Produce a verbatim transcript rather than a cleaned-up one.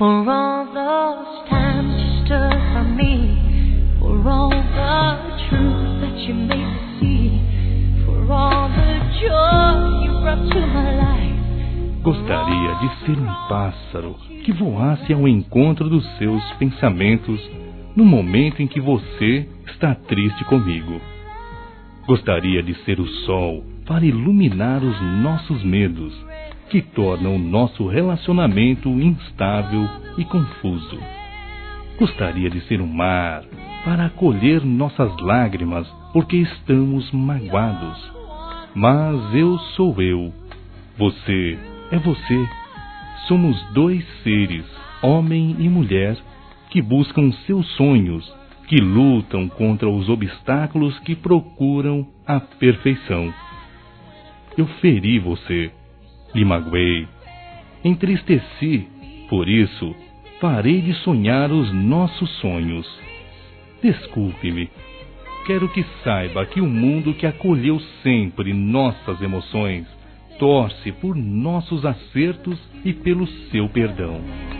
For all those times you stood by me, for all the truth that you made me see, for all the joy you brought to my life. Gostaria de ser um pássaro que voasse ao encontro dos seus pensamentos no momento em que você está triste comigo. Gostaria de ser o sol para iluminar os nossos medos, que tornam o nosso relacionamento instável e confuso. Gostaria de ser o mar para acolher nossas lágrimas porque estamos magoados. Mas eu sou eu, você é você. Somos dois seres, homem e mulher, que buscam seus sonhos, que lutam contra os obstáculos que procuram a perfeição. Eu feri você, lhe magoei, entristeci, por isso parei de sonhar os nossos sonhos. Desculpe-me. Quero que saiba que o mundo que acolheu sempre nossas emoções torce por nossos acertos e pelo seu perdão.